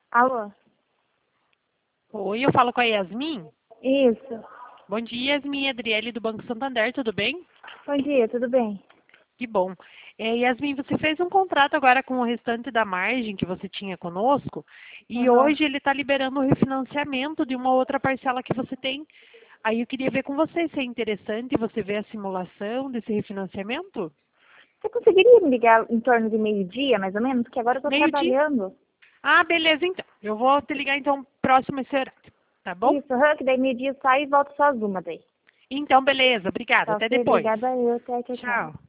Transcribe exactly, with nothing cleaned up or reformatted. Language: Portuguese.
Alô? Oi, eu falo com a Yasmin. Isso. Bom dia, Yasmin, Adriele do Banco Santander, tudo bem? Bom dia, tudo bem? Que bom. É, Yasmin, você fez um contrato agora com o restante da margem que você tinha conosco e Aham. hoje ele está liberando o refinanciamento de uma outra parcela que você tem. Aí eu queria ver com você se é interessante você ver a simulação desse refinanciamento. Você conseguiria me ligar em torno de meio-dia, mais ou menos? Porque agora eu tô Meio-dia? trabalhando. Ah, beleza, então. Eu vou te ligar então próximo esse horário, tá bom? Isso, aham, que daí meio-dia eu saio e volto só às uma daí. Então, beleza, obrigada. Tá Até ok? depois. Obrigada eu. Até, tchau, tchau. Tchau.